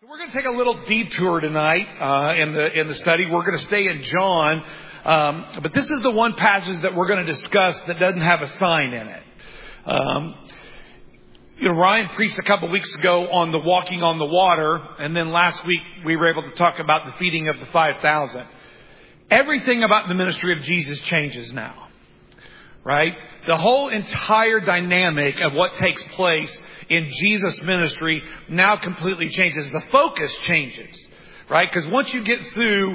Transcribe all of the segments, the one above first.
We're going to take a little detour tonight in the study. We're going to stay in John, but this is the one passage that we're going to discuss that doesn't have a sign in it. Ryan preached a couple weeks ago on the walking on the water, and then last week we were able to talk about the feeding of the 5,000. Everything about the ministry of Jesus changes now, right? The whole entire dynamic of what takes place in Jesus' ministry now completely changes. The focus changes, right? Because once you get through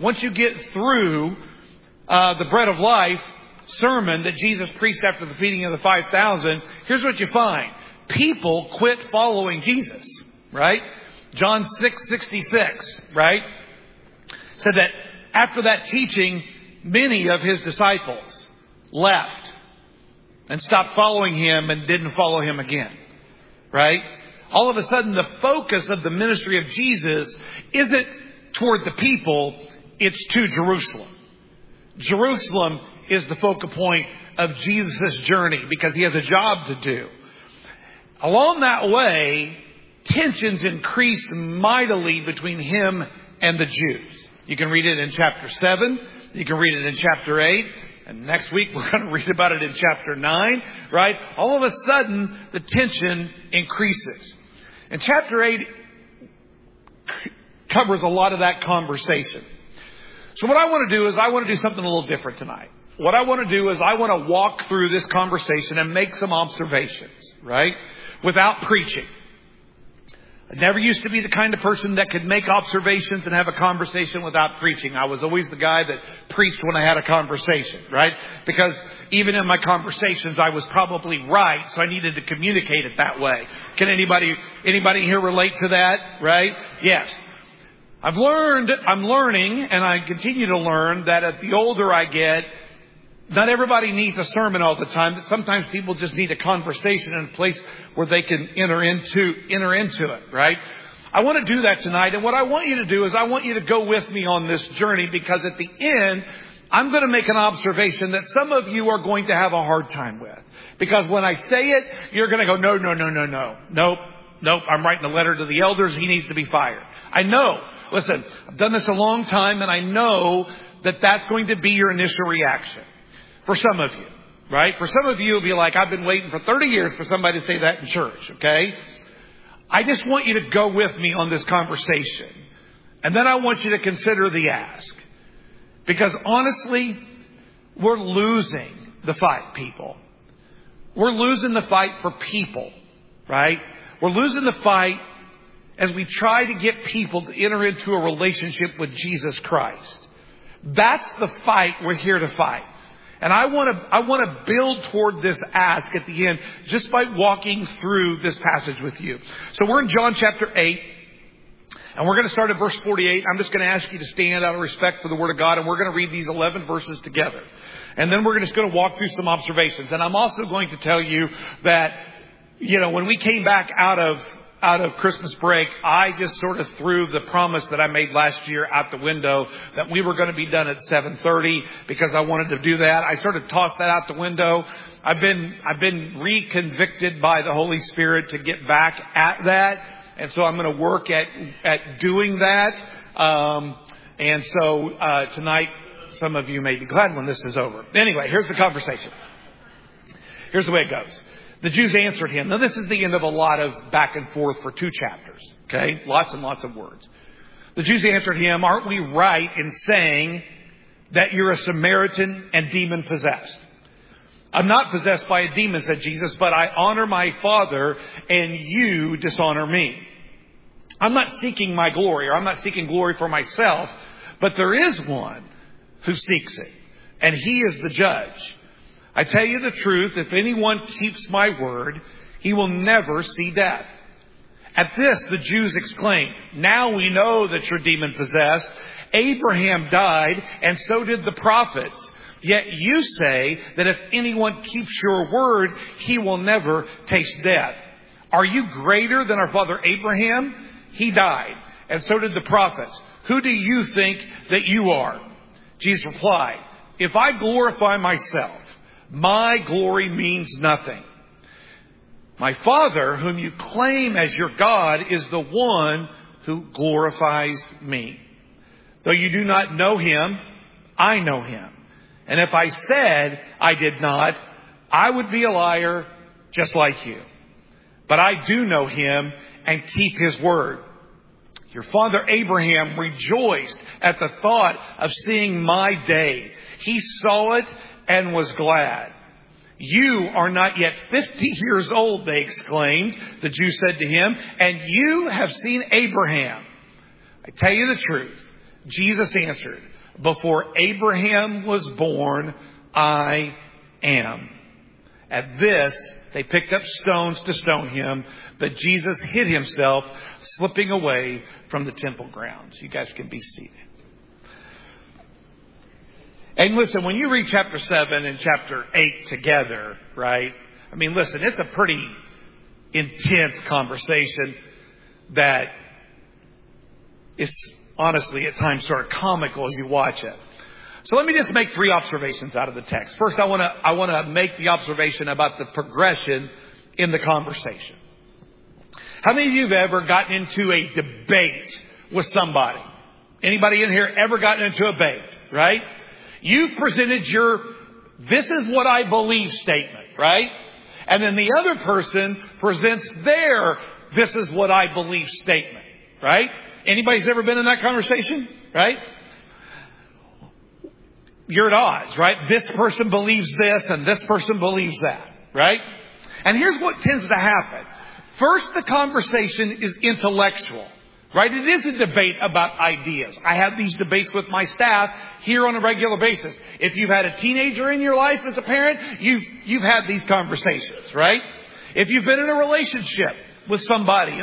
the bread of life sermon that Jesus preached after the feeding of the 5,000, here's what you find. People quit following Jesus, right? John 6:66, right? Said that after that teaching, many of his disciples left and stopped following him and didn't follow him again. Right? All of a sudden, the focus of the ministry of Jesus isn't toward the people, it's to Jerusalem. Jerusalem is the focal point of Jesus' journey because he has a job to do. Along that way, tensions increased mightily between him and the Jews. You can read it in chapter 7. You can read it in chapter 8. And next week, we're going to read about it in chapter 9, right? All of a sudden, the tension increases. And chapter 8 covers a lot of that conversation. So what I want to do is I want to do something a little different tonight. What I want to do is I want to walk through this conversation and make some observations, right? Without preaching. I never used to be the kind of person that could make observations and have a conversation without preaching. I was always the guy that preached when I had a conversation, right? Because even in my conversations, I was probably right, so I needed to communicate it that way. Can anybody here relate to that, right? Yes. I'm learning, and I continue to learn that as the older I get, not everybody needs a sermon all the time. That sometimes people just need a conversation in a place where they can enter into it, right? I want to do that tonight. And what I want you to do is I want you to go with me on this journey, because at the end, I'm going to make an observation that some of you are going to have a hard time with. Because when I say it, you're going to go, no. Nope. I'm writing a letter to the elders. He needs to be fired. I know. Listen, I've done this a long time, and I know that that's going to be your initial reaction. For some of you, right? For some of you, it'll be like, I've been waiting for 30 years for somebody to say that in church, okay? I just want you to go with me on this conversation. And then I want you to consider the ask. Because honestly, we're losing the fight, people. We're losing the fight for people, right? We're losing the fight as we try to get people to enter into a relationship with Jesus Christ. That's the fight we're here to fight. And I want to build toward this ask at the end just by walking through this passage with you. So we're in John chapter 8, and we're going to start at verse 48. I'm just going to ask you to stand out of respect for the Word of God, and we're going to read these 11 verses together. And then we're just going to walk through some observations. And I'm also going to tell you that, when we came back out of Christmas break, I just sort of threw the promise that I made last year out the window that we were going to be done at 7:30 because I wanted to do that. I sort of tossed that out the window. I've been reconvicted by the Holy Spirit to get back at that. And so I'm going to work at doing that. And so tonight, some of you may be glad when this is over. Anyway, here's the conversation. Here's the way it goes. The Jews answered him. Now, this is the end of a lot of back and forth for 2 chapters. Okay? Lots and lots of words. The Jews answered him, aren't we right in saying that you're a Samaritan and demon possessed? I'm not possessed by a demon, said Jesus, but I honor my Father and you dishonor me. I'm not seeking my glory, or I'm not seeking glory for myself, but there is one who seeks it, and he is the judge. I tell you the truth, if anyone keeps my word, he will never see death. At this, the Jews exclaimed, now we know that you're demon-possessed. Abraham died, and so did the prophets. Yet you say that if anyone keeps your word, he will never taste death. Are you greater than our father Abraham? He died, and so did the prophets. Who do you think that you are? Jesus replied, if I glorify myself, my glory means nothing. My Father, whom you claim as your God, is the one who glorifies me. Though you do not know him, I know him. And if I said I did not, I would be a liar just like you. But I do know him and keep his word. Your father Abraham rejoiced at the thought of seeing my day. He saw it and was glad. You are not yet 50 years old, they exclaimed. The Jews said to him, and you have seen Abraham. I tell you the truth. Jesus answered, before Abraham was born, I am. At this, they picked up stones to stone him, but Jesus hid himself, slipping away from the temple grounds. You guys can be seated. And listen, when you read chapter 7 and chapter 8 together, right? I mean, listen, it's a pretty intense conversation that is honestly at times sort of comical as you watch it. So let me just make 3 observations out of the text. First, I want to make the observation about the progression in the conversation. How many of you have ever gotten into a debate with somebody? Anybody in here ever gotten into a debate, right? You've presented your, this is what I believe statement, right? And then the other person presents their, this is what I believe statement, right? Anybody's ever been in that conversation, right? You're at odds, right? This person believes this and this person believes that, right? And here's what tends to happen. First, the conversation is intellectual, right? It is a debate about ideas. I have these debates with my staff here on a regular basis. If you've had a teenager in your life as a parent, you've had these conversations, right? If you've been in a relationship with somebody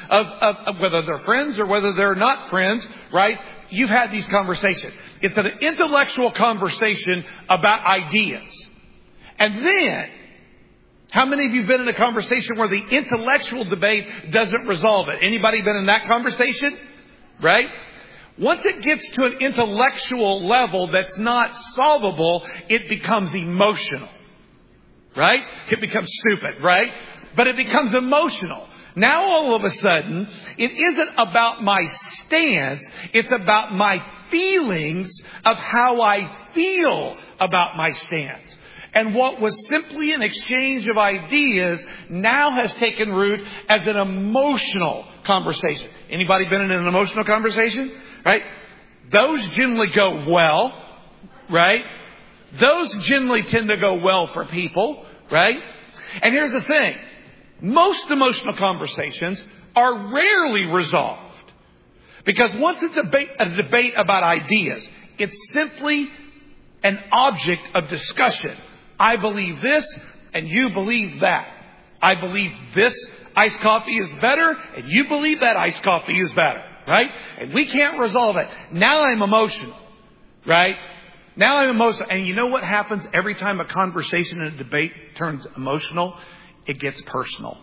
of whether they're friends or whether they're not friends, right? You've had these conversations. It's an intellectual conversation about ideas. And then, how many of you have been in a conversation where the intellectual debate doesn't resolve it? Anybody been in that conversation? Right? Once it gets to an intellectual level that's not solvable, it becomes emotional. Right? It becomes stupid, right? But it becomes emotional. Now all of a sudden, it isn't about my stance. It's about my feelings of how I feel about my stance. And what was simply an exchange of ideas now has taken root as an emotional conversation. Anybody been in an emotional conversation? Right? Those generally go well. Right? Those generally tend to go well for people. Right? And here's the thing. Most emotional conversations are rarely resolved. Because once it's a debate about ideas, it's simply an object of discussion. I believe this and you believe that. I believe this iced coffee is better and you believe that iced coffee is better. Right? And we can't resolve it. Now I'm emotional. Right? Now I'm emotional. And you know what happens every time a conversation and a debate turns emotional? It gets personal.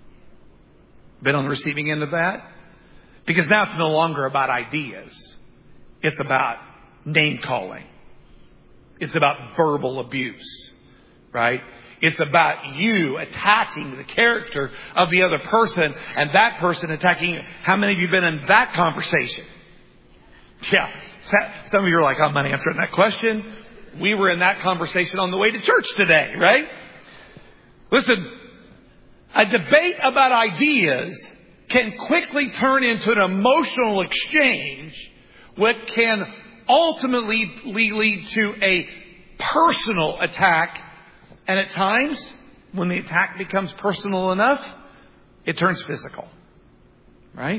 Been on the receiving end of that? Because now it's no longer about ideas. It's about name calling. It's about verbal abuse. Right? It's about you attacking the character of the other person and that person attacking you. How many of you have been in that conversation? Yeah. Some of you are like, I'm not answering that question. We were in that conversation on the way to church today, right? Listen, a debate about ideas can quickly turn into an emotional exchange, which can ultimately lead to a personal attack. And at times, when the attack becomes personal enough, it turns physical. Right?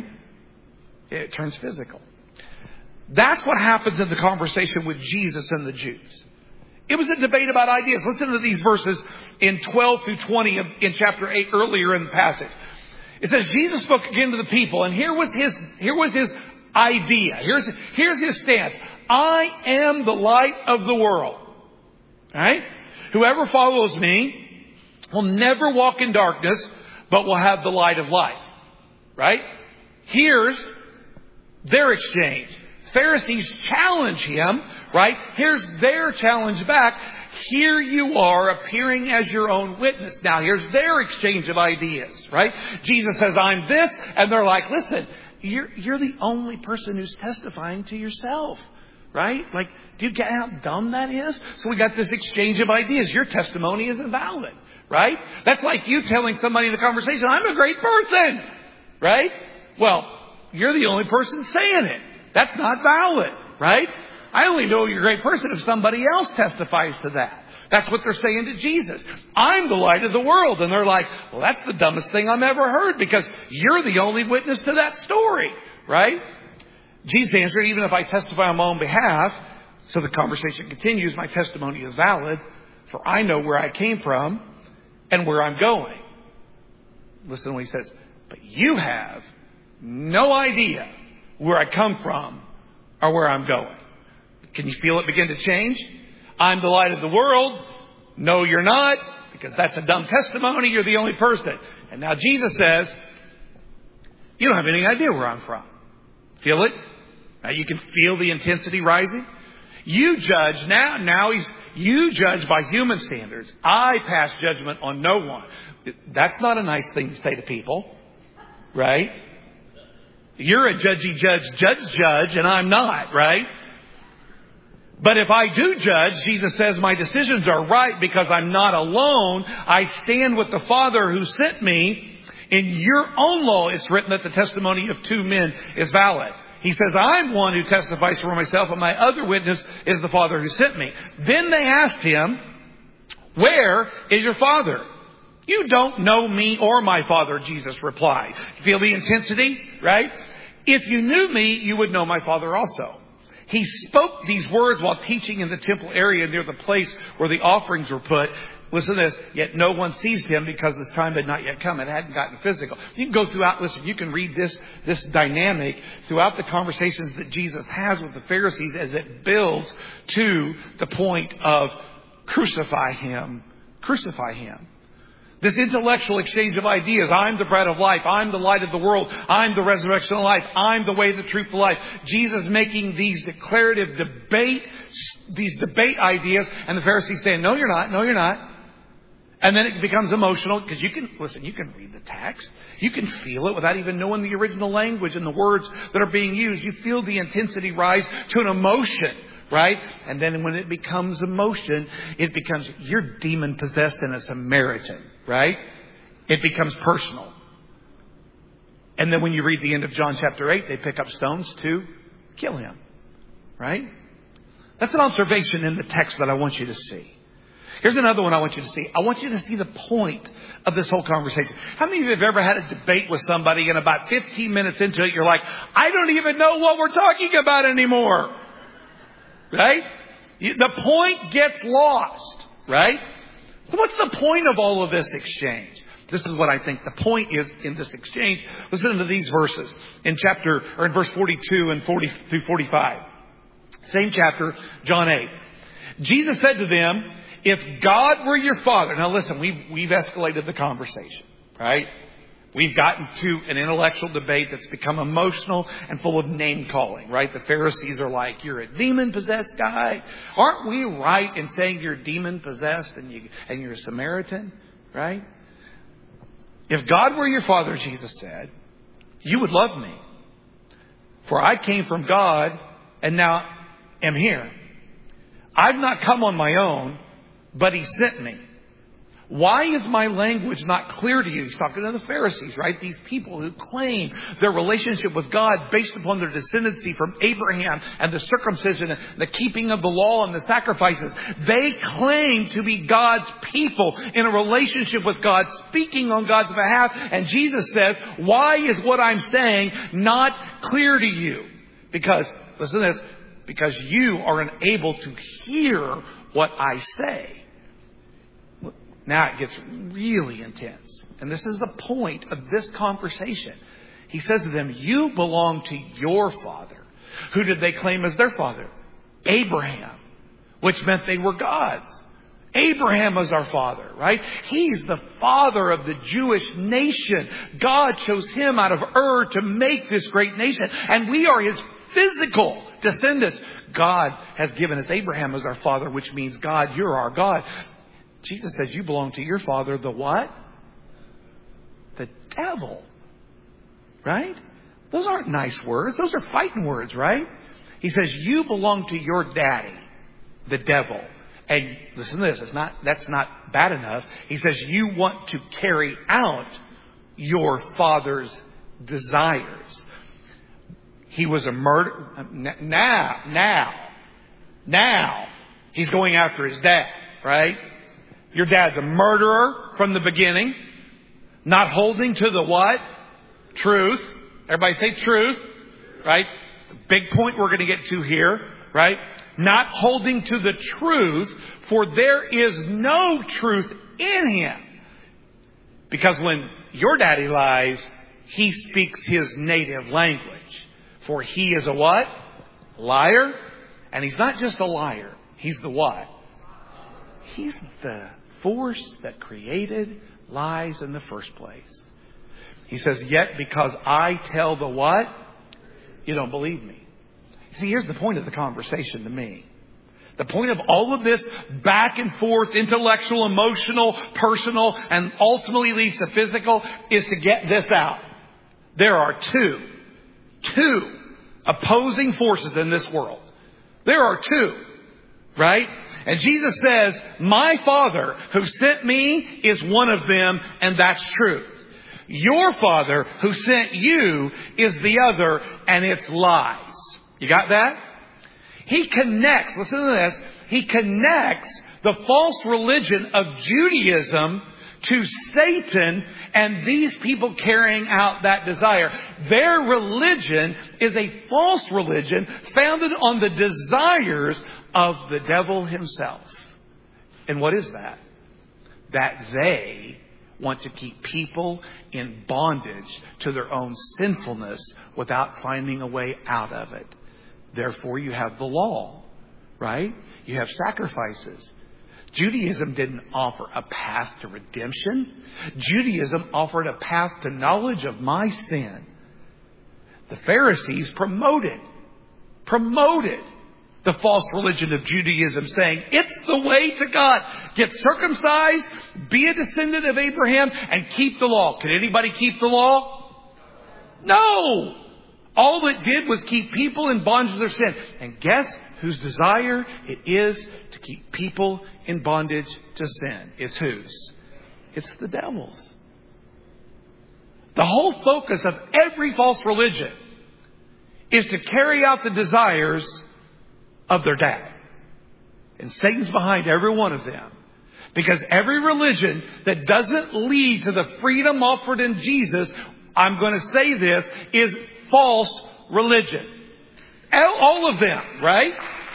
It turns physical. That's what happens in the conversation with Jesus and the Jews. It was a debate about ideas. Listen to these verses in 12 through 20 in chapter 8 earlier in the passage. It says, Jesus spoke again to the people, and here was his idea. Here's his stance. I am the light of the world. All right? Whoever follows me will never walk in darkness, but will have the light of life. Right? Here's their exchange. Pharisees challenge him, right? Here's their challenge back. Here you are appearing as your own witness. Now here's their exchange of ideas, right? Jesus says, I'm this. And they're like, listen, you're the only person who's testifying to yourself. Right? Like, do you get how dumb that is? So we got this exchange of ideas. Your testimony isn't valid. Right? That's like you telling somebody in the conversation, I'm a great person. Right? Well, you're the only person saying it. That's not valid. Right? I only know you're a great person if somebody else testifies to that. That's what they're saying to Jesus. I'm the light of the world. And they're like, well, that's the dumbest thing I've ever heard because you're the only witness to that story. Right? Jesus answered, even if I testify on my own behalf, so the conversation continues, my testimony is valid, for I know where I came from and where I'm going. Listen to what he says. But you have no idea where I come from or where I'm going. Can you feel it begin to change? I'm the light of the world. No, you're not, because that's a dumb testimony. You're the only person. And now Jesus says, you don't have any idea where I'm from. Feel it? Now you can feel the intensity rising. You judge you judge by human standards. I pass judgment on no one. That's not a nice thing to say to people, right? You're a judgy judge, and I'm not, right? But if I do judge, Jesus says my decisions are right because I'm not alone. I stand with the Father who sent me. In your own law, it's written that the testimony of two men is valid. He says, I'm one who testifies for myself, and my other witness is the Father who sent me. Then they asked him, where is your Father? You don't know me or my Father, Jesus replied. Feel the intensity, right? If you knew me, you would know my Father also. He spoke these words while teaching in the temple area near the place where the offerings were put. Listen to this. Yet no one seized him because his time had not yet come. It hadn't gotten physical. You can go throughout. Listen, you can read this dynamic throughout the conversations that Jesus has with the Pharisees as it builds to the point of crucify him. Crucify him. This intellectual exchange of ideas. I'm the bread of life. I'm the light of the world. I'm the resurrection of life. I'm the way, the truth, the life. Jesus making these declarative debate ideas, and the Pharisees saying, no, you're not. No, you're not. And then it becomes emotional because you can read the text. You can feel it without even knowing the original language and the words that are being used. You feel the intensity rise to an emotion. Right? And then when it becomes emotion, it becomes, you're demon possessed and a Samaritan. Right? It becomes personal. And then when you read the end of John chapter 8, they pick up stones to kill him. Right? That's an observation in the text that I want you to see. Here's another one I want you to see. I want you to see the point of this whole conversation. How many of you have ever had a debate with somebody and about 15 minutes into it, you're like, I don't even know what we're talking about anymore. Right? The point gets lost. Right? So what's the point of all of this exchange? This is what I think the point is in this exchange. Listen to these verses in verse 42 and 40 through 45. Same chapter, John 8. Jesus said to them, if God were your Father. Now listen, we've escalated the conversation, right? We've gotten to an intellectual debate that's become emotional and full of name calling, right? The Pharisees are like, you're a demon possessed guy. Aren't we right in saying you're demon possessed and you're a Samaritan, right? If God were your Father, Jesus said, you would love me. For I came from God and now am here. I've not come on my own, but He sent me. Why is my language not clear to you? He's talking to the Pharisees, right? These people who claim their relationship with God based upon their descendancy from Abraham and the circumcision and the keeping of the law and the sacrifices. They claim to be God's people in a relationship with God, speaking on God's behalf. And Jesus says, why is what I'm saying not clear to you? Because, listen to this, because you are unable to hear what I say. Now it gets really intense. And this is the point of this conversation. He says to them, you belong to your father. Who did they claim as their father? Abraham, which meant they were God's. Abraham was our father, right? He's the father of the Jewish nation. God chose him out of Ur to make this great nation. And we are his physical descendants. God has given us Abraham as our father, which means God, you're our God. Jesus says you belong to your father, the what? The devil. Right? Those aren't nice words. Those are fighting words, right? He says, you belong to your daddy, the devil. And listen to this. That's not bad enough. He says, you want to carry out your father's desires. He was a murderer. Now, he's going after his dad, right? Your dad's a murderer from the beginning. Not holding to the what? Truth. Everybody say truth, right? The big point we're going to get to here, right? Not holding to the truth, for there is no truth in him. Because when your daddy lies, he speaks his native language. For he is a what? Liar. And he's not just a liar. He's the what? He's the force that created lies in the first place. He says, yet because I tell the what? You don't believe me. See, here's the point of the conversation to me. The point of all of this back and forth, intellectual, emotional, personal, and ultimately leads to physical, is to get this out. There are two opposing forces in this world. There are two, right? And Jesus says, my Father who sent me is one of them, and that's truth. Your Father who sent you is the other, and it's lies. You got that? He connects, listen to this, he connects the false religion of Judaism to Satan and these people carrying out that desire. Their religion is a false religion founded on the desires of the devil himself. And what is that? That they want to keep people in bondage to their own sinfulness without finding a way out of it. Therefore, you have the law, right? You have sacrifices. Judaism didn't offer a path to redemption. Judaism offered a path to knowledge of my sin. The Pharisees promoted the false religion of Judaism, saying it's the way to God. Get circumcised, be a descendant of Abraham, and keep the law. Can anybody keep the law? No. All it did was keep people in bondage to their sin. And guess whose desire it is to keep people in bondage to sin? It's whose? It's the devil's. The whole focus of every false religion is to carry out the desires of their dad. And Satan's behind every one of them. Because every religion that doesn't lead to the freedom offered in Jesus, I'm going to say this, is false religion. All of them, right?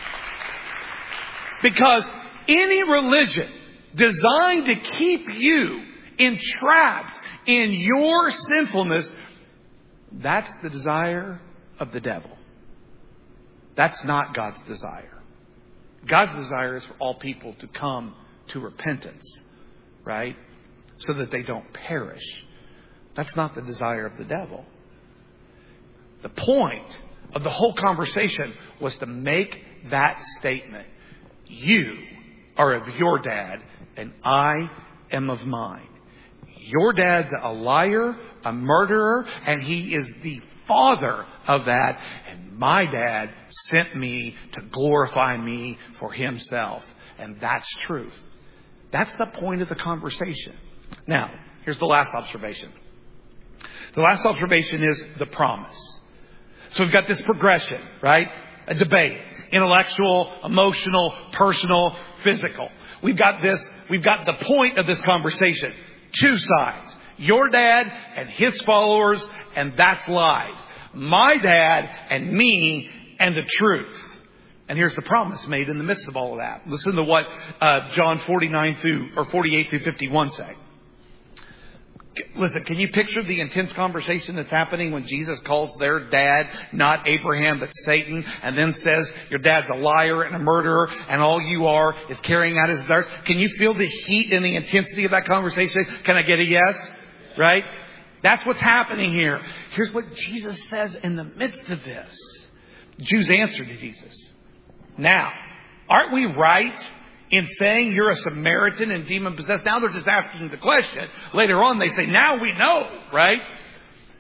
Because any religion designed to keep you entrapped in your sinfulness, that's the desire of the devil. That's not God's desire. God's desire is for all people to come to repentance, right? So that they don't perish. That's not the desire of the devil. The point of the whole conversation was to make that statement. You are of your dad, and I am of mine. Your dad's a liar, a murderer, and he is the father of that. And my dad sent me to glorify me for himself. And that's truth. That's the point of the conversation. Now, here's the last observation. The last observation is the promise. So we've got this progression, right? A debate. Intellectual, emotional, personal, physical. We've got the point of this conversation. Two sides. Your dad and his followers, and that's lies. My dad and me and the truth. And here's the promise made in the midst of all of that. Listen to what John 48 through 51 say. Listen, can you picture the intense conversation that's happening when Jesus calls their dad not Abraham but Satan, and then says your dad's a liar and a murderer and all you are is carrying out his desires? Can you feel the heat and the intensity of that conversation? Can I get a yes? Right? That's what's happening here. Here's what Jesus says in the midst of this. Jews answered to Jesus. Now, aren't we right in saying you're a Samaritan and demon-possessed? Now they're just asking the question. Later on they say, now we know, right?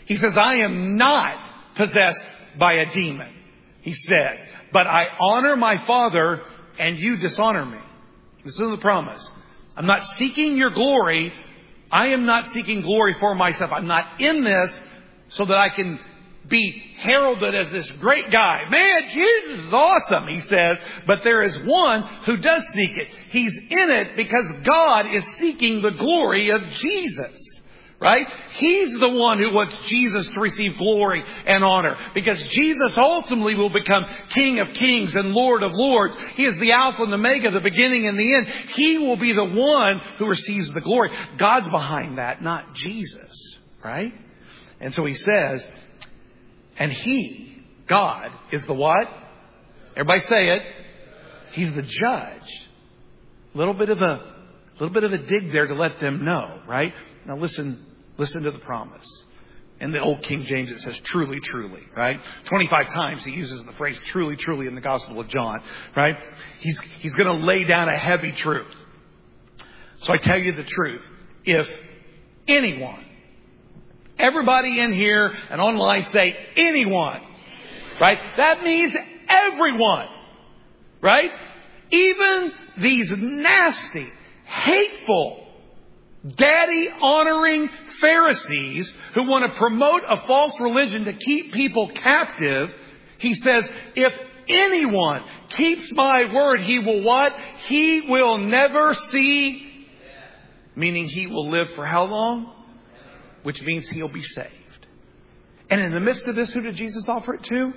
He says, I am not possessed by a demon, he said, but I honor my Father and you dishonor me. Listen to the promise. I'm not seeking your glory. I am not seeking glory for myself. I'm not in this so that I can be heralded as this great guy. Man, Jesus is awesome, he says. But there is one who does seek it. He's in it because God is seeking the glory of Jesus. Right? He's the one who wants Jesus to receive glory and honor. Because Jesus ultimately will become King of Kings and Lord of Lords. He is the Alpha and the Omega, the beginning and the end. He will be the one who receives the glory. God's behind that, not Jesus. Right? And so he says, and he, God, is the what? Everybody say it. He's the judge. A little bit of a dig there to let them know, right? Now listen to the promise. In the old King James it says truly, truly, right? 25 times he uses the phrase truly, truly in the Gospel of John, right? He's going to lay down a heavy truth. So I tell you the truth. If anyone, everybody in here and online say anyone, right? That means everyone, right? Even these nasty, hateful, daddy-honoring Pharisees who want to promote a false religion to keep people captive, he says, if anyone keeps my word, he will what? He will never see, meaning he will live for how long? Which means he'll be saved. And in the midst of this, who did Jesus offer it to?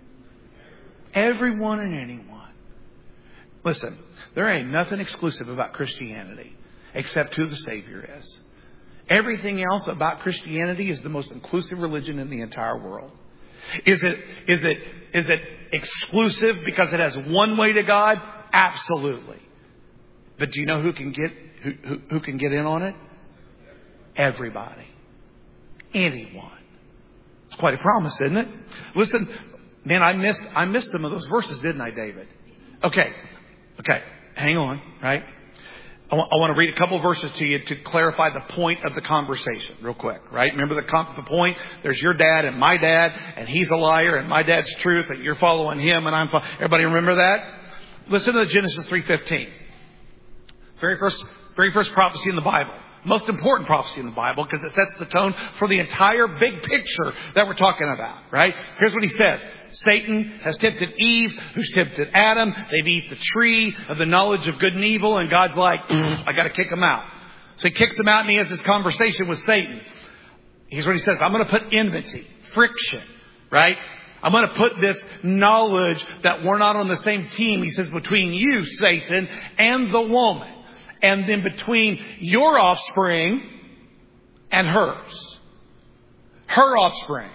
Everyone and anyone. Listen, there ain't nothing exclusive about Christianity except who the Savior is. Everything else about Christianity is the most inclusive religion in the entire world. Is it exclusive because it has one way to God? Absolutely. But do you know who can get in on it? Everybody. Anyone. It's quite a promise, isn't it? Listen, man, I missed some of those verses, didn't I, David? Okay. Hang on, right? I want to read a couple of verses to you to clarify the point of the conversation real quick, right? Remember the point? There's your dad and my dad, and he's a liar, and my dad's truth, and you're following him, and I'm following. Everybody remember that? Listen to Genesis 3:15. Very first prophecy in the Bible. Most important prophecy in the Bible because it sets the tone for the entire big picture that we're talking about, right? Here's what he says. Satan has tempted Eve, who's tempted Adam. They'd eat the tree of the knowledge of good and evil. And God's like, I got to kick them out. So he kicks them out and he has this conversation with Satan. Here's what he says. I'm going to put enmity, friction, right? I'm going to put this knowledge that we're not on the same team. He says between you, Satan, and the woman. And then between your offspring and hers. Her offspring.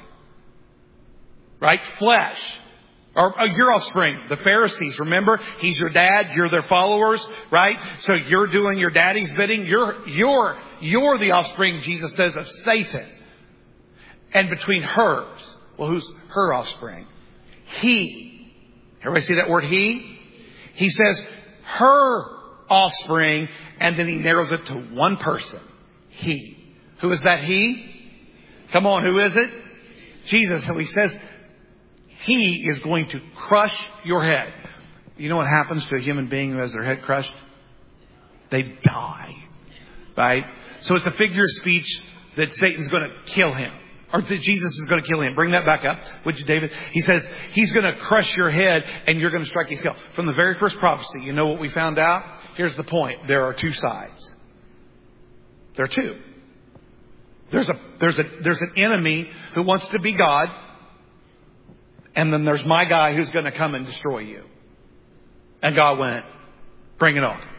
Right? Flesh. Or your offspring. The Pharisees, remember? He's your dad. You're their followers. Right? So you're doing your daddy's bidding. You're the offspring, Jesus says, of Satan. And between hers. Well, who's her offspring? He. Everybody see that word he? He says her offspring. And then he narrows it to one person. He. Who is that he? Come on, who is it? Jesus. So he says, he is going to crush your head. You know what happens to a human being who has their head crushed? They die. Right? So it's a figure of speech that Satan's going to kill him. Or that Jesus is going to kill him. Bring that back up, would you, David? He says, he's going to crush your head and you're going to strike his heel. From the very first prophecy, you know what we found out? Here's the point. There are two sides. There are two. There's an enemy who wants to be God. And then there's my guy who's going to come and destroy you. And God went, bring it on.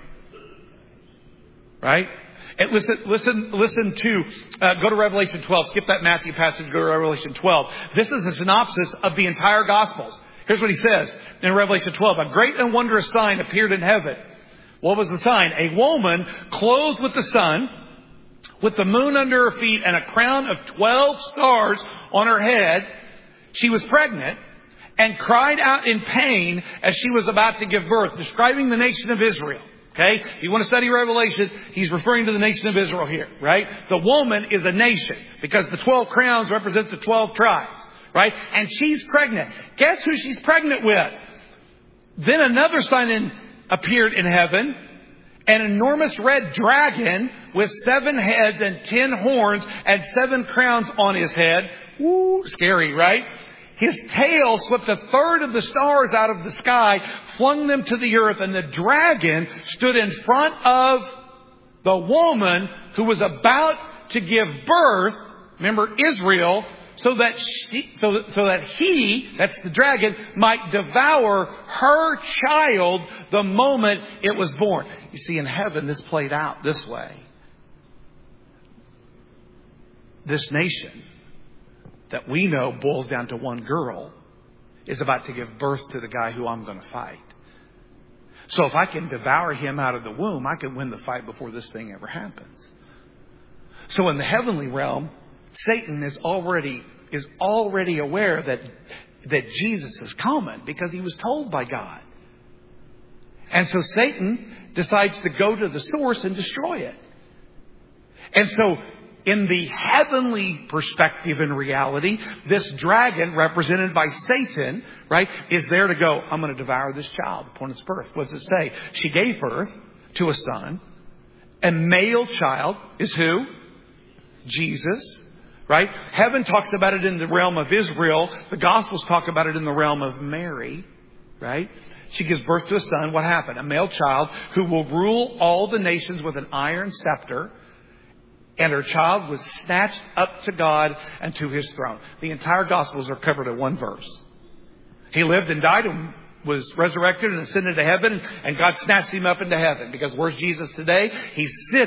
Right? And listen to, go to Revelation 12. Skip that Matthew passage, go to Revelation 12. This is a synopsis of the entire Gospels. Here's what he says in Revelation 12. A great and wondrous sign appeared in heaven. What was the sign? A woman clothed with the sun, with the moon under her feet, and a crown of 12 stars on her head. She was pregnant and cried out in pain as she was about to give birth, describing the nation of Israel. Okay? If you want to study Revelation, he's referring to the nation of Israel here, right? The woman is a nation because the 12 crowns represent the 12 tribes, right? And she's pregnant. Guess who she's pregnant with? Then another sign appeared in heaven. An enormous red dragon with 7 heads and 10 horns and 7 crowns on his head. Woo, scary, right? His tail swept a third of the stars out of the sky, flung them to the earth, and the dragon stood in front of the woman who was about to give birth, remember Israel, so that he, that's the dragon, might devour her child the moment it was born. You see, in heaven, this played out this way. This nation that we know boils down to one girl is about to give birth to the guy who I'm going to fight. So if I can devour him out of the womb, I can win the fight before this thing ever happens. So in the heavenly realm, Satan is already aware that Jesus is coming because he was told by God. And so Satan decides to go to the source and destroy it. And so in the heavenly perspective and reality, this dragon represented by Satan, right, is there to go, I'm going to devour this child upon its birth. What does it say? She gave birth to a son. A male child is who? Jesus. Right? Heaven talks about it in the realm of Israel. The Gospels talk about it in the realm of Mary. Right? She gives birth to a son. What happened? A male child who will rule all the nations with an iron scepter. And her child was snatched up to God and to his throne. The entire Gospels are covered in one verse. He lived and died and was resurrected and ascended to heaven. And God snatched him up into heaven. Because where's Jesus today? He's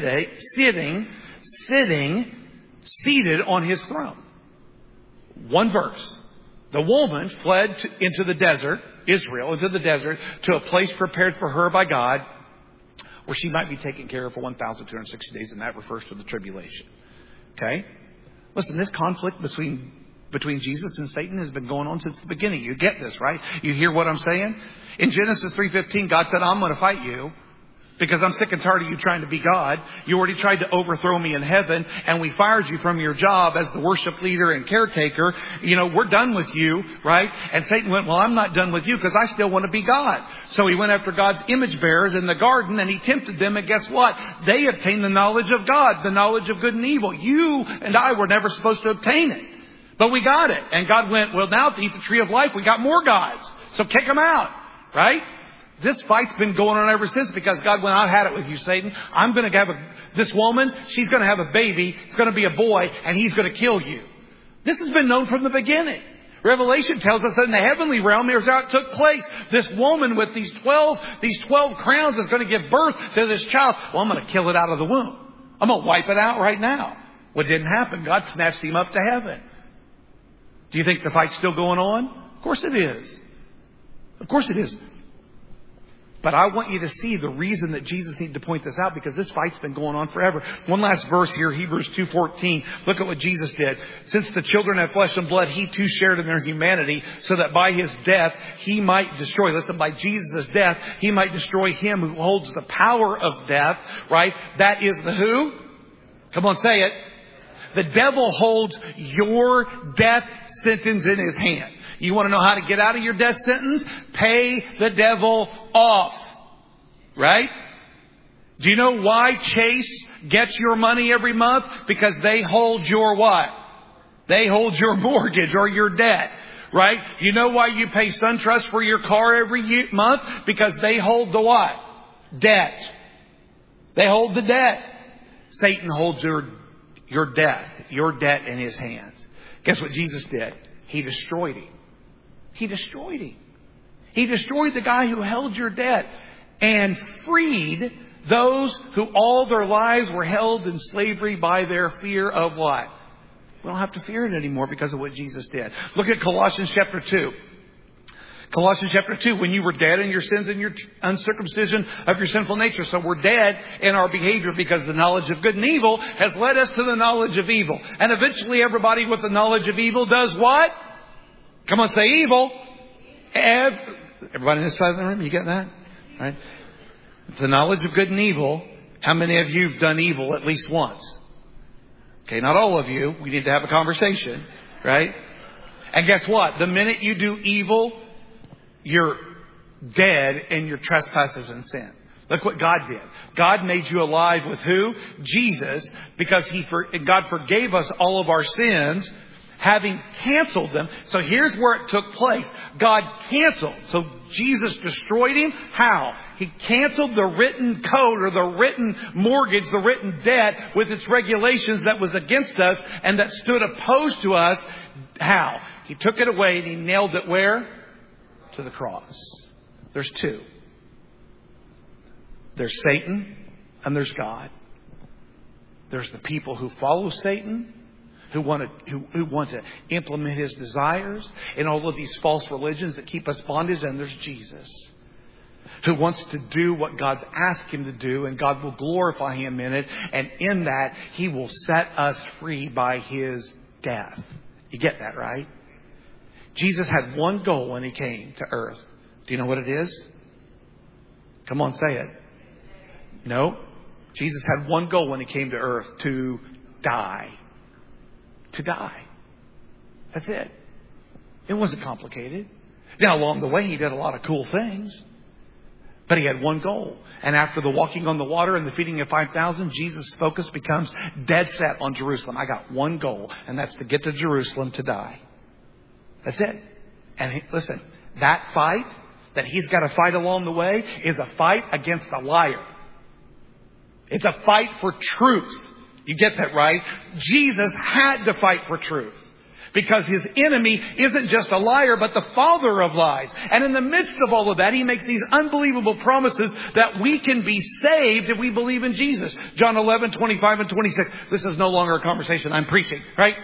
seated on his throne. One verse. The woman fled into the desert, Israel, into the desert, to a place prepared for her by God, where she might be taken care of for 1,260 days, and that refers to the tribulation. Okay? Listen, this conflict between Jesus and Satan has been going on since the beginning. You get this, right? You hear what I'm saying? In Genesis 3:15, God said, I'm going to fight you. Because I'm sick and tired of you trying to be God. You already tried to overthrow me in heaven, and we fired you from your job as the worship leader and caretaker. You know, we're done with you, right? And Satan went, well, I'm not done with you because I still want to be God. So he went after God's image bearers in the garden, and he tempted them. And guess what? They obtained the knowledge of God, the knowledge of good and evil. You and I were never supposed to obtain it. But we got it. And God went, well, now to eat the tree of life, we got more gods. So kick them out, right? This fight's been going on ever since because God went, I've had it with you, Satan. I'm going to have this woman. She's going to have a baby. It's going to be a boy, and he's going to kill you. This has been known from the beginning. Revelation tells us that in the heavenly realm, here's how it took place. This woman with these 12 crowns is going to give birth to this child. Well, I'm going to kill it out of the womb. I'm going to wipe it out right now. What didn't happen? God snatched him up to heaven. Do you think the fight's still going on? Of course it is. Of course it is. But I want you to see the reason that Jesus needed to point this out, because this fight's been going on forever. One last verse here, Hebrews 2:14. Look at what Jesus did. Since the children have flesh and blood, he too shared in their humanity, so that by his death he might destroy. Listen, by Jesus' death, he might destroy him who holds the power of death, right? That is the who? Come on, say it. The devil holds your death sentence in his hand. You want to know how to get out of your death sentence? Pay the devil off. Right? Do you know why Chase gets your money every month? Because they hold your what? They hold your mortgage or your debt. Right? You know why you pay SunTrust for your car every month? Because they hold the what? Debt. They hold the debt. Satan holds your debt in his hands. Guess what Jesus did? He destroyed him. He destroyed him. He destroyed the guy who held your debt and freed those who all their lives were held in slavery by their fear of what? We don't have to fear it anymore because of what Jesus did. Look at Colossians chapter 2. Colossians chapter 2, when you were dead in your sins and your uncircumcision of your sinful nature. So we're dead in our behavior because the knowledge of good and evil has led us to the knowledge of evil. And eventually everybody with the knowledge of evil does what? Come on, say evil. Everybody on this side of the room, you get that? Right? The knowledge of good and evil. How many of you have done evil at least once? Okay, not all of you. We need to have a conversation, right? And guess what? The minute you do evil, you're dead in your trespasses and sin. Look what God did. God made you alive with who? Jesus, because God forgave us all of our sins, having canceled them. So here's where it took place. God canceled. So Jesus destroyed him. How? He canceled the written code or the written mortgage, the written debt with its regulations that was against us and that stood opposed to us. How? He took it away and he nailed it where? To the cross. There's two. There's Satan and there's God. There's the people who follow Satan, who want to implement his desires in all of these false religions that keep us bondage. And there's Jesus, who wants to do what God's asked him to do, and God will glorify him in it. And in that, he will set us free by his death. You get that, right? Jesus had one goal when he came to earth. Do you know what it is? Come on, say it. No. Jesus had one goal when he came to earth: to die. To die. That's it. It wasn't complicated. Now, along the way, he did a lot of cool things. But he had one goal. And after the walking on the water and the feeding of 5,000, Jesus' focus becomes dead set on Jerusalem. I got one goal, and that's to get to Jerusalem to die. That's it. And listen, that fight that he's got to fight along the way is a fight against a liar. It's a fight for truth. You get that, right? Jesus had to fight for truth, because his enemy isn't just a liar, but the father of lies. And in the midst of all of that, he makes these unbelievable promises that we can be saved if we believe in Jesus. John 11:25 and 26. This is no longer a conversation. I'm preaching, right?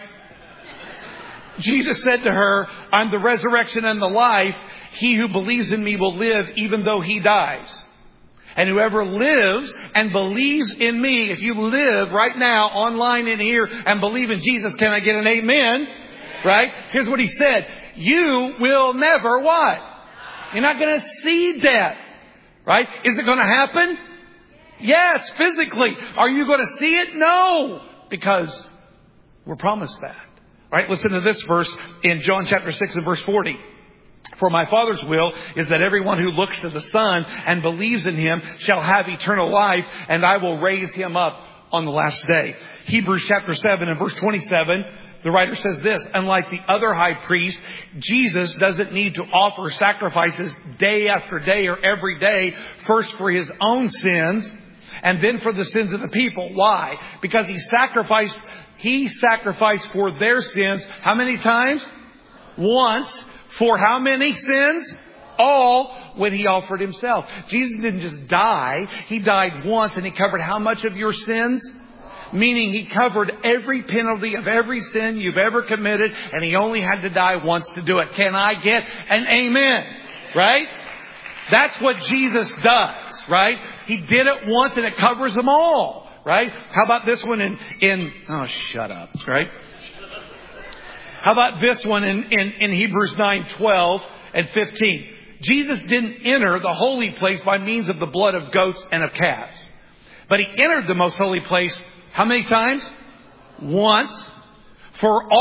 Jesus said to her, I'm the resurrection and the life. He who believes in me will live even though he dies. And whoever lives and believes in me, if you live right now online in here and believe in Jesus, can I get an amen? Right? Here's what he said. You will never what? You're not going to see death. Right? Is it going to happen? Yes, physically. Are you going to see it? No. Because we're promised that. Right? Listen to this verse in John chapter 6 and verse 40. For my Father's will is that everyone who looks to the Son and believes in him shall have eternal life, and I will raise him up on the last day. Hebrews chapter 7 and verse 27, the writer says this: unlike the other high priest, Jesus doesn't need to offer sacrifices day after day or every day, first for his own sins and then for the sins of the people. Why? Because he sacrificed for their sins how many times? Once. For how many sins? All, when he offered himself. Jesus didn't just die. He died once, and he covered how much of your sins? Meaning he covered every penalty of every sin you've ever committed, and he only had to die once to do it. Can I get an amen? Right? That's what Jesus does, right? He did it once and it covers them all, right? How about this one oh, shut up, right? How about this one in Hebrews 9:12 and 15? Jesus didn't enter the holy place by means of the blood of goats and of calves. But he entered the most holy place how many times? Once. For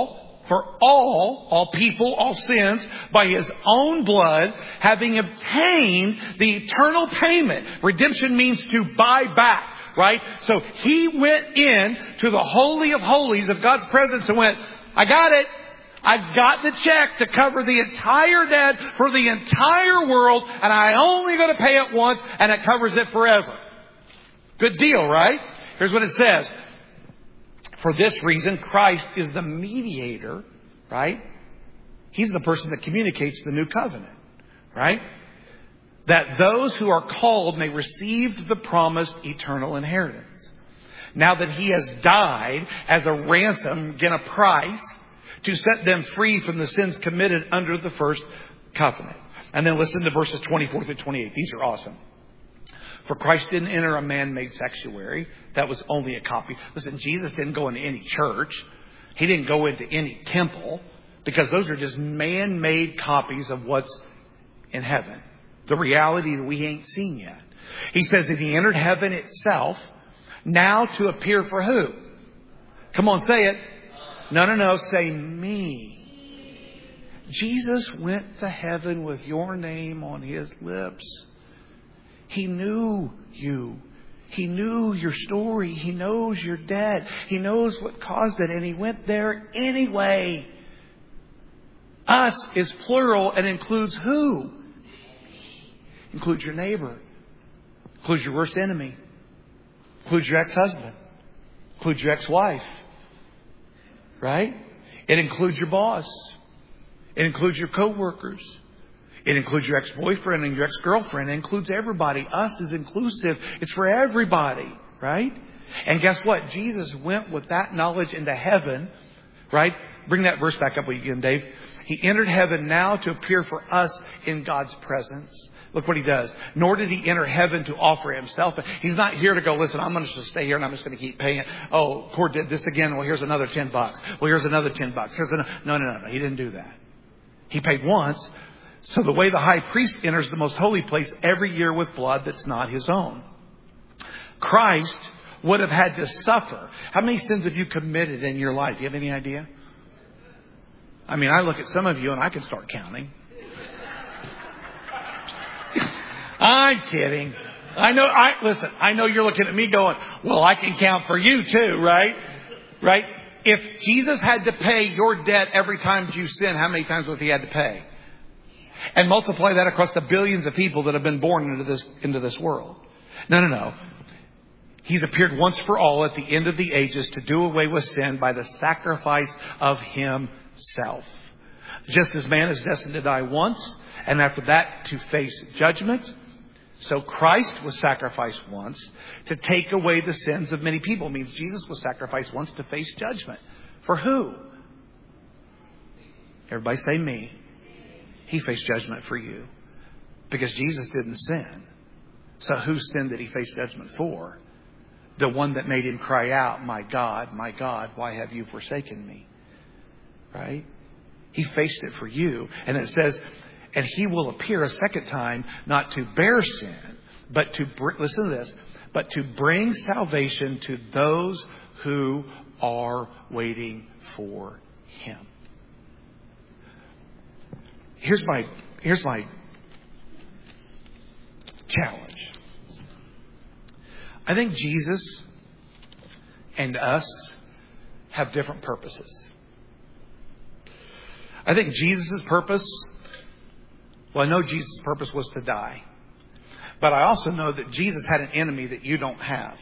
all people, all sins, by his own blood, having obtained the eternal payment. Redemption means to buy back, right? So he went in to the Holy of Holies of God's presence and went, I got it. I got the check to cover the entire debt for the entire world, and I only going to pay it once, and it covers it forever. Good deal, right? Here's what it says. For this reason, Christ is the mediator, right? He's the person that communicates the new covenant, right? That those who are called may receive the promised eternal inheritance. Now that he has died as a ransom, again a price, to set them free from the sins committed under the first covenant. And then listen to verses 24 through 28. These are awesome. For Christ didn't enter a man-made sanctuary. That was only a copy. Listen, Jesus didn't go into any church. He didn't go into any temple, because those are just man-made copies of what's in heaven. The reality that we ain't seen yet. He says that He entered heaven itself now to appear for who? Come on, say it. No. Say me. Jesus went to heaven with your name on His lips. He knew you. He knew your story. He knows you're dead. He knows what caused it. And He went there anyway. Us is plural and includes who? Includes your neighbor. Includes your worst enemy. Includes your ex-husband. Includes your ex-wife. Right? It includes your boss. It includes your co-workers. It includes your ex-boyfriend and your ex-girlfriend. It includes everybody. Us is inclusive. It's for everybody. Right? And guess what? Jesus went with that knowledge into heaven. Right? Bring that verse back up again, Dave. He entered heaven now to appear for us in God's presence. Look what He does. Nor did He enter heaven to offer Himself. He's not here to go, listen, I'm going to just stay here and I'm just going to keep paying it. Oh, Cord did this again. Well, here's another $10. Well, here's another $10. No. He didn't do that. He paid once. So the way the high priest enters the most holy place every year with blood that's not his own. Christ would have had to suffer. How many sins have you committed in your life? Do you have any idea? I mean, I look at some of you and I can start counting. I'm kidding. I know you're looking at me going, well, I can count for you too, right? Right? If Jesus had to pay your debt every time you sin, how many times would He had to pay? And multiply that across the billions of people that have been born into this world. No. He's appeared once for all at the end of the ages to do away with sin by the sacrifice of Himself. Just as man is destined to die once, and after that to face judgment, so Christ was sacrificed once to take away the sins of many people. It means Jesus was sacrificed once to face judgment. For who? Everybody say me. He faced judgment for you. Because Jesus didn't sin. So whose sin did He face judgment for? The one that made Him cry out, my God, why have you forsaken me? Right? He faced it for you. And it says, and He will appear a second time, not to bear sin, but to, listen to this, but to bring salvation to those who are waiting for Him. Here's my challenge. I think Jesus and us have different purposes. I think Jesus' purpose, well, I know Jesus' purpose was to die. But I also know that Jesus had an enemy that you don't have.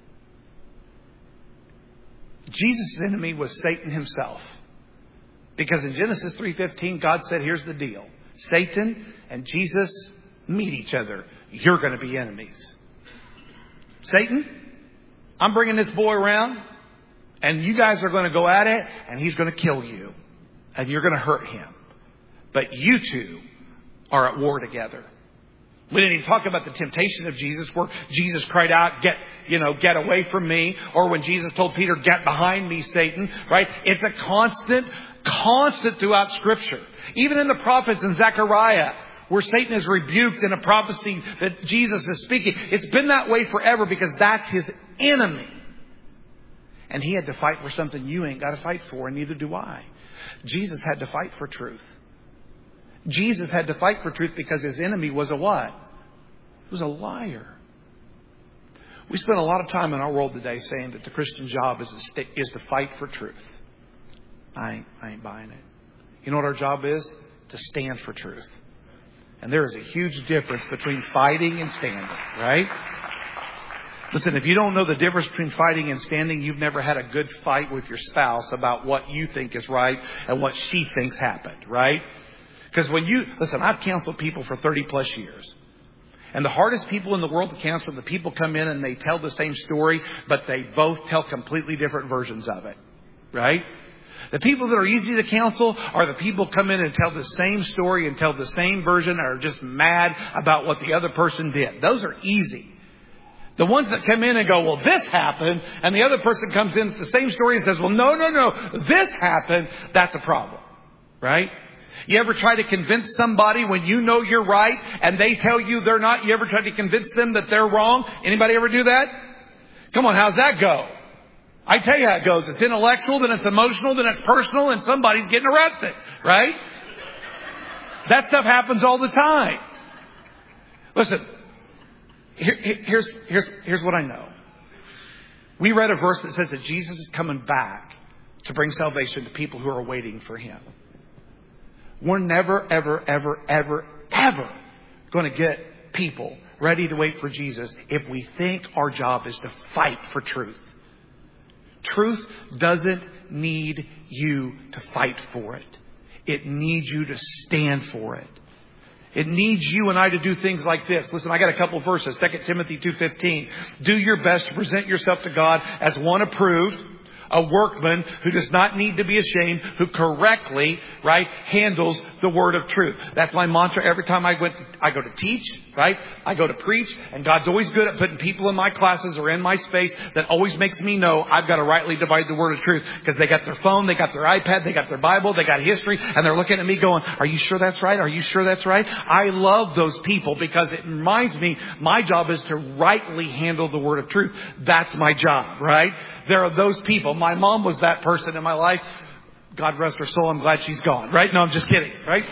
Jesus' enemy was Satan himself. Because in Genesis 3:15, God said, here's the deal. Satan and Jesus meet each other. You're going to be enemies. Satan, I'm bringing this boy around, and you guys are going to go at it, and he's going to kill you. And you're going to hurt him. But you two are at war together. We didn't even talk about the temptation of Jesus where Jesus cried out, get away from me. Or when Jesus told Peter, get behind me, Satan. Right? It's a constant throughout Scripture. Even in the prophets in Zechariah, where Satan is rebuked in a prophecy that Jesus is speaking. It's been that way forever because that's his enemy. And he had to fight for something you ain't got to fight for, and neither do I. Jesus had to fight for truth. Jesus had to fight for truth because his enemy was a what? He was a liar. We spend a lot of time in our world today saying that the Christian job is to fight for truth. I ain't buying it. You know what our job is? To stand for truth. And there is a huge difference between fighting and standing, right? Listen, if you don't know the difference between fighting and standing, you've never had a good fight with your spouse about what you think is right and what she thinks happened, right? Because I've counseled people for 30 plus years. And the hardest people in the world to counsel are the people come in and they tell the same story, but they both tell completely different versions of it, right? The people that are easy to counsel are the people come in and tell the same story and tell the same version and are just mad about what the other person did. Those are easy. The ones that come in and go, well, this happened, and the other person comes in with the same story and says, well, no, this happened, that's a problem, right? You ever try to convince somebody when you know you're right and they tell you they're not? You ever try to convince them that they're wrong? Anybody ever do that? Come on, how's that go? I tell you how it goes. It's intellectual, then it's emotional, then it's personal, and somebody's getting arrested, right? That stuff happens all the time. Listen, here's what I know. We read a verse that says that Jesus is coming back to bring salvation to people who are waiting for Him. We're never, ever, ever, ever, ever going to get people ready to wait for Jesus if we think our job is to fight for truth. Truth doesn't need you to fight for it. It needs you to stand for it. It needs you and I to do things like this. Listen, I got a couple of verses. 2 Timothy 2:15. Do your best to present yourself to God as one approved, a workman who does not need to be ashamed, who correctly, right, handles the word of truth. That's my mantra every time I go to teach, right? I go to preach, and God's always good at putting people in my classes or in my space that always makes me know I've got to rightly divide the word of truth, because they got their phone, they got their iPad, they got their Bible, they got history, and they're looking at me going, are you sure that's right? Are you sure that's right? I love those people because it reminds me my job is to rightly handle the word of truth. That's my job, right? There are those people. My mom was that person in my life. God rest her soul. I'm glad she's gone, right? No, I'm just kidding, right?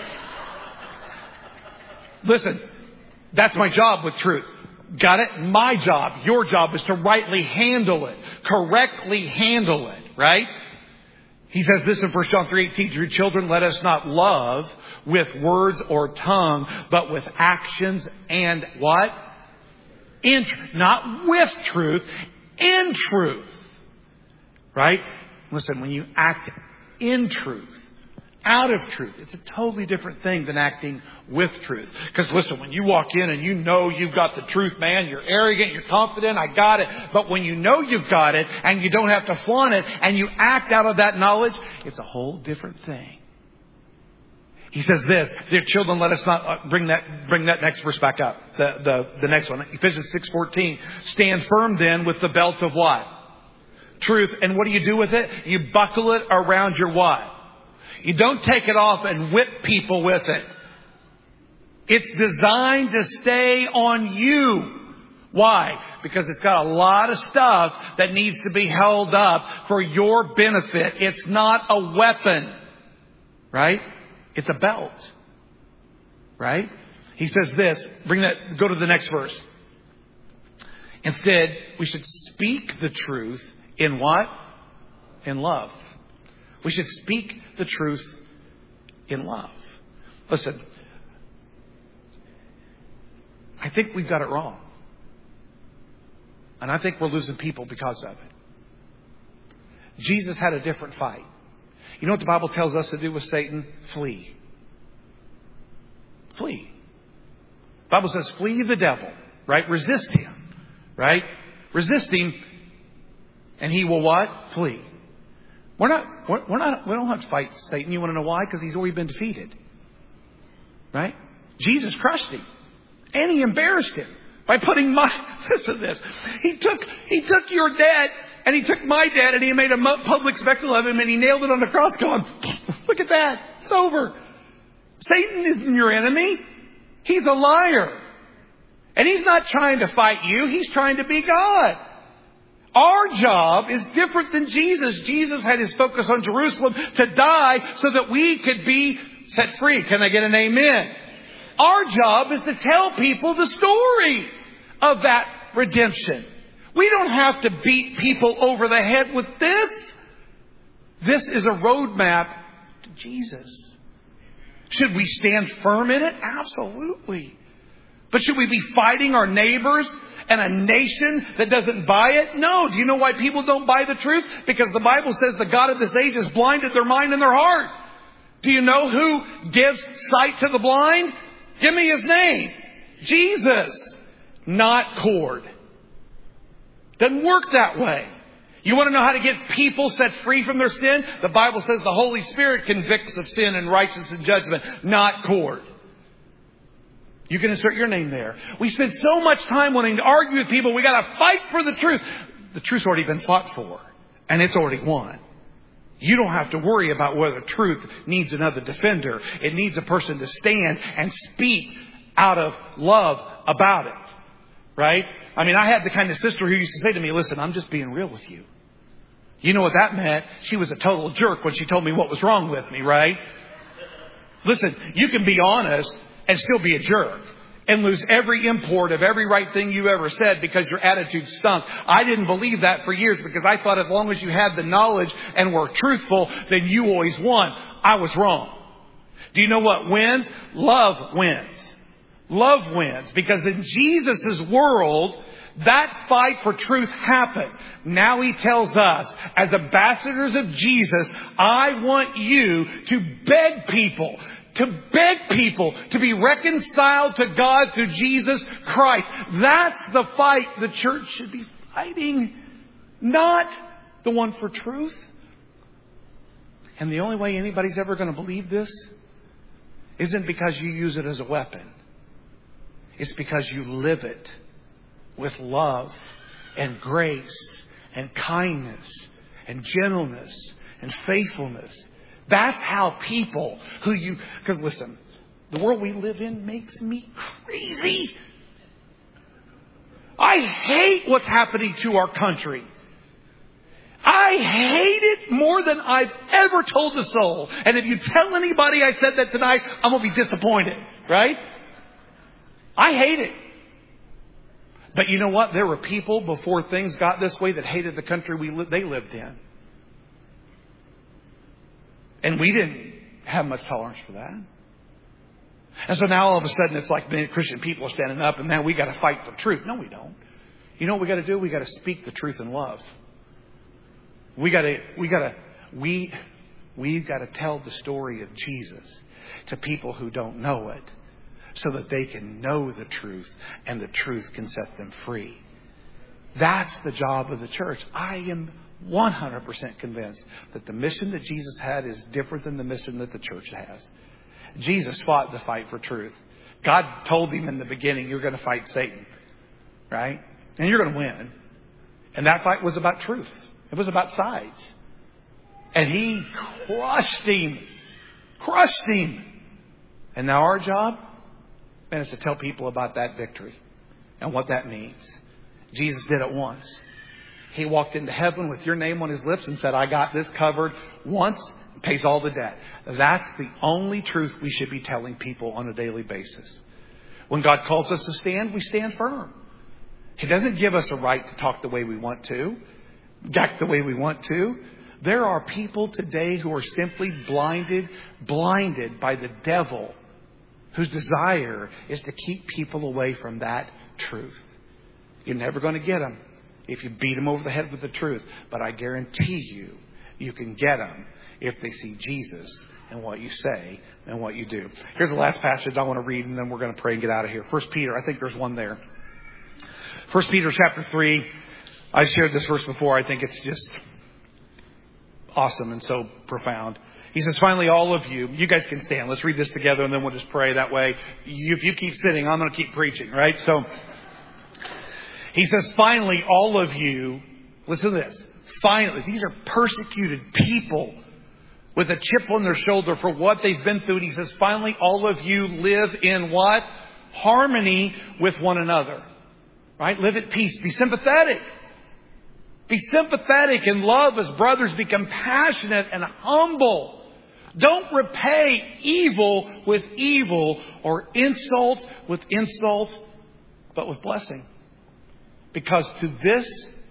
Listen, that's my job with truth. Got it? My job, your job is to rightly handle it, correctly handle it, right? He says this in 1 John 3:18, dear children, let us not love with words or tongue, but with actions and what? Not with truth, in truth. Right? Listen, when you act in truth, out of truth, it's a totally different thing than acting with truth. Because listen, when you walk in and you know you've got the truth, man, you're arrogant, you're confident, I got it. But when you know you've got it and you don't have to flaunt it and you act out of that knowledge, it's a whole different thing. He says this, dear children, let us not bring that next verse back up. The next one, Ephesians 6:14. Stand firm then with the belt of what? Truth. And what do you do with it? You buckle it around your what? You don't take it off and whip people with it. It's designed to stay on you. Why? Because it's got a lot of stuff that needs to be held up for your benefit. It's not a weapon. Right? It's a belt. Right? He says this. Go to the next verse. Instead, we should speak the truth in what? In love. We should speak the truth in love. Listen, I think we've got it wrong. And I think we're losing people because of it. Jesus had a different fight. You know what the Bible tells us to do with Satan? Flee. Flee. The Bible says flee the devil, right? Resist him, right? Resist him and he will what? Flee. We don't have to fight Satan. You want to know why? Because he's already been defeated. Right? Jesus crushed him. And he embarrassed him by putting listen to this. He took your debt and he took my debt and he made a public spectacle of him and he nailed it on the cross going, look at that. It's over. Satan isn't your enemy. He's a liar. And he's not trying to fight you. He's trying to be God. Our job is different than Jesus. Jesus had his focus on Jerusalem to die so that we could be set free. Can I get an amen? Our job is to tell people the story of that redemption. We don't have to beat people over the head with this. This is a roadmap to Jesus. Should we stand firm in it? Absolutely. But should we be fighting our neighbors and a nation that doesn't buy it? No. Do you know why people don't buy the truth? Because the Bible says the God of this age has blinded their mind and their heart. Do you know who gives sight to the blind? Give me his name. Jesus. Not cord. Doesn't work that way. You want to know how to get people set free from their sin? The Bible says the Holy Spirit convicts of sin and righteousness and judgment. Not cord. You can insert your name there. We spend so much time wanting to argue with people. We got to fight for the truth. The truth's already been fought for. And it's already won. You don't have to worry about whether truth needs another defender. It needs a person to stand and speak out of love about it. Right? I mean, I had the kind of sister who used to say to me, listen, I'm just being real with you. You know what that meant? She was a total jerk when she told me what was wrong with me, right? Listen, you can be honest and still be a jerk and lose every import of every right thing you ever said because your attitude stunk. I didn't believe that for years because I thought as long as you had the knowledge and were truthful, then you always won. I was wrong. Do you know what wins? Love wins. Love wins. Because in Jesus' world, that fight for truth happened. Now He tells us, as ambassadors of Jesus, I want you to beg people to be reconciled to God through Jesus Christ. That's the fight the church should be fighting, not the one for truth. And the only way anybody's ever going to believe this isn't because you use it as a weapon. It's because you live it with love and grace and kindness and gentleness and faithfulness. That's how people because listen, the world we live in makes me crazy. I hate what's happening to our country. I hate it more than I've ever told a soul. And if you tell anybody I said that tonight, I'm going to be disappointed, right? I hate it. But you know what? There were people before things got this way that hated the country they lived in. And we didn't have much tolerance for that. And so now all of a sudden it's like many Christian people are standing up and now we got to fight for truth. No, we don't. You know what we got to do? We got to speak the truth in love. We've got to tell the story of Jesus to people who don't know it, so that they can know the truth and the truth can set them free. That's the job of the church. I am 100% convinced that the mission that Jesus had is different than the mission that the church has. Jesus fought the fight for truth. God told him in the beginning, you're going to fight Satan, right? And you're going to win. And that fight was about truth. It was about sides. And he crushed him. And now our job, man, is to tell people about that victory and what that means. Jesus did it once. He walked into heaven with your name on his lips and said, I got this covered once, pays all the debt. That's the only truth we should be telling people on a daily basis. When God calls us to stand, we stand firm. He doesn't give us a right to talk the way we want to, act the way we want to. There are people today who are simply blinded by the devil, whose desire is to keep people away from that truth. You're never going to get them if you beat them over the head with the truth. But I guarantee you can get them if they see Jesus and what you say and what you do. Here's the last passage I want to read, and then we're going to pray and get out of here. 1 Peter, I think there's one there. 1 Peter chapter 3. I shared this verse before. I think it's just awesome and so profound. He says, finally, all of you guys can stand. Let's read this together and then we'll just pray that way. If you keep sitting, I'm going to keep preaching, right? So he says, finally, all of you, listen to this. Finally, these are persecuted people with a chip on their shoulder for what they've been through. And he says, finally, all of you live in what? Harmony with one another, right? Live at peace. Be sympathetic. Be sympathetic and love as brothers. Be compassionate and humble. Don't repay evil with evil or insult with insult, but with blessing. Because to this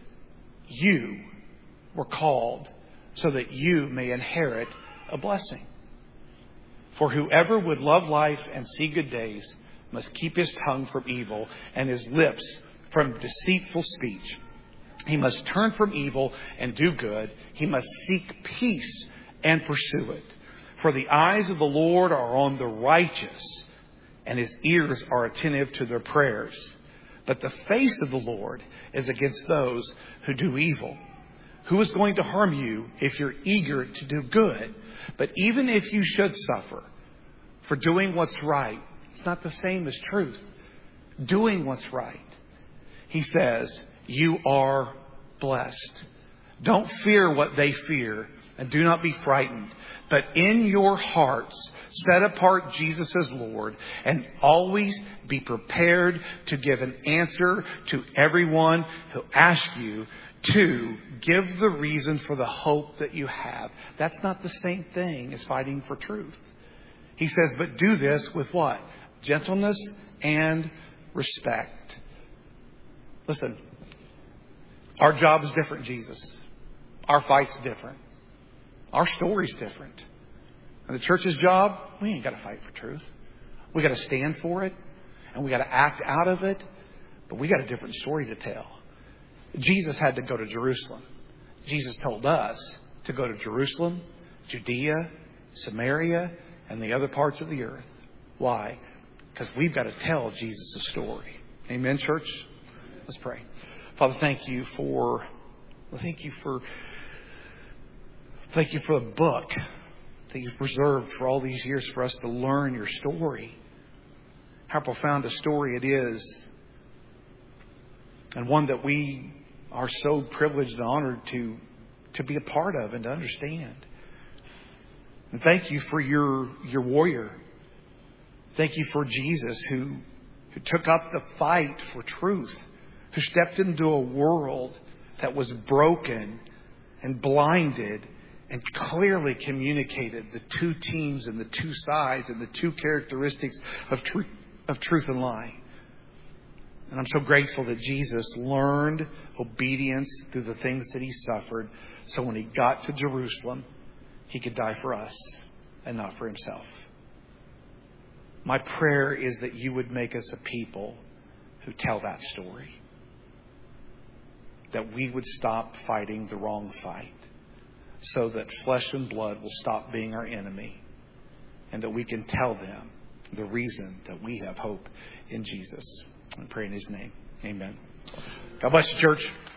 you were called, so that you may inherit a blessing. For whoever would love life and see good days must keep his tongue from evil and his lips from deceitful speech. He must turn from evil and do good. He must seek peace and pursue it. For the eyes of the Lord are on the righteous, and his ears are attentive to their prayers. But the face of the Lord is against those who do evil. Who is going to harm you if you're eager to do good? But even if you should suffer for doing what's right, it's not the same as truth. Doing what's right. He says, you are blessed. Don't fear what they fear, and do not be frightened. But in your hearts, set apart Jesus as Lord, and always be prepared to give an answer to everyone who asks you to give the reason for the hope that you have. That's not the same thing as fighting for truth. He says, but do this with what? Gentleness and respect. Listen, our job is different, Jesus. Our fight's different. Our story's different. And the church's job, we ain't got to fight for truth. We got to stand for it, and we got to act out of it. But we got a different story to tell. Jesus had to go to Jerusalem. Jesus told us to go to Jerusalem, Judea, Samaria, and the other parts of the earth. Why? Because we've got to tell Jesus' story. Amen, church? Let's pray. Father, thank you for a book that you've preserved for all these years for us to learn your story. How profound a story it is. And one that we are so privileged and honored to be a part of and to understand. And thank you for your warrior. Thank you for Jesus who took up the fight for truth, who stepped into a world that was broken and blinded and clearly communicated the two teams and the two sides and the two characteristics of truth and lie. And I'm so grateful that Jesus learned obedience through the things that he suffered. So when he got to Jerusalem, he could die for us and not for himself. My prayer is that you would make us a people who tell that story. That we would stop fighting the wrong fight, so that flesh and blood will stop being our enemy, and that we can tell them the reason that we have hope in Jesus. I pray in his name. Amen. God bless you, church.